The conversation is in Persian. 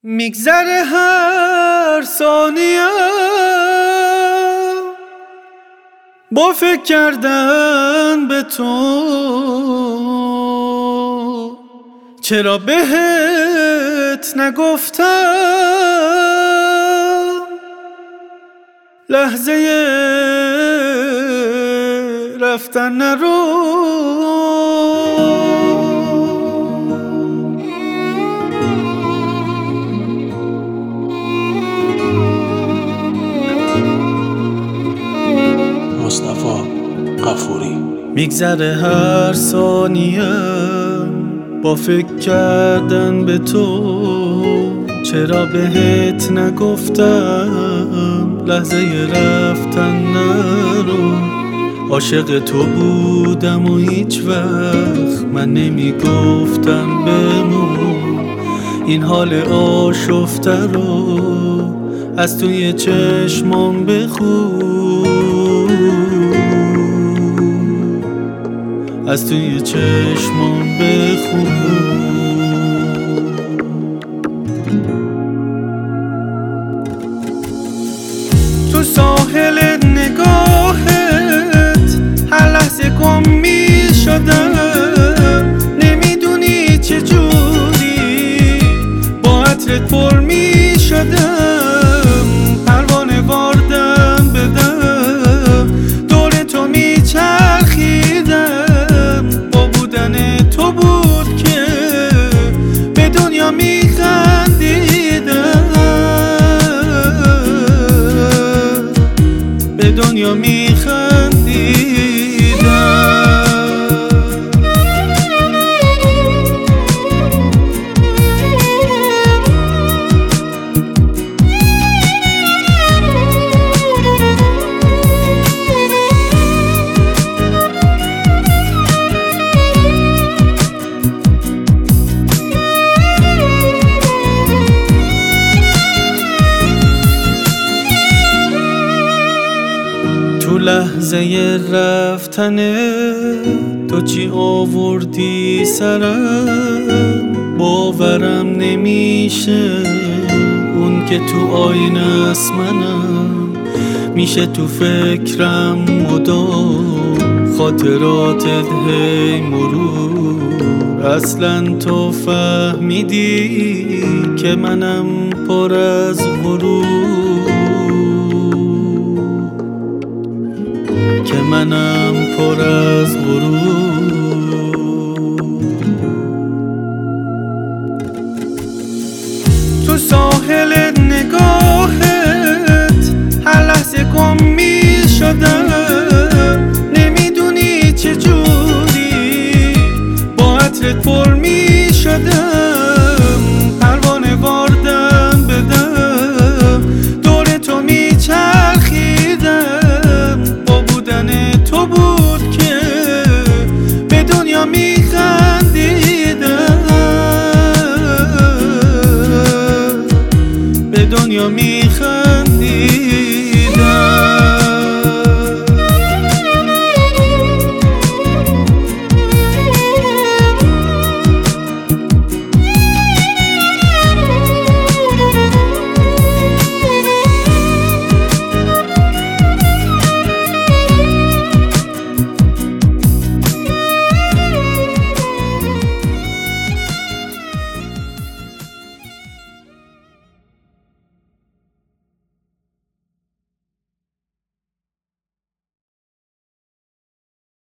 میگذره هر ثانیه با فکر کردن به تو، چرا بهت نگفتم لحظه رفتن نرو. مصطفی غفوری. میگذره هر ثانیه با فکر کردن به تو، چرا بهت نگفتم لحظه رفتن نرو. عاشق تو بودم و هیچ وقت من نمیگفتم بمون، این حال آشفته رو از توی چشمام بخون، از توی چشمام بخون. تو ساحل نگاهت هر لحظه گم می شدم، نمیدونی چجوری با عطرت پر می شدم. پروانه واردم بدم دور تو می چرخیدم، با بودن تو بود که به دنیا می خندیدم، به دنیا می خندیدم. تو لحظه رفتن تو چی آوردی سرم، باورم نمیشه اون که تو آینه است منم، میشه تو فکرم مدام خاطراتت هی مرور. اصلا تو فهمیدی که منم پر از غرور، که منم پر از غرور. تو ساحل نگاهت هر لحظه گم می شدم، نمیدونی چجوری با عطرت پر می شدم. پروانه واردم بدم دور تو می چرخیدم، تو بود که به دنیا می خندیدم، به دنیا می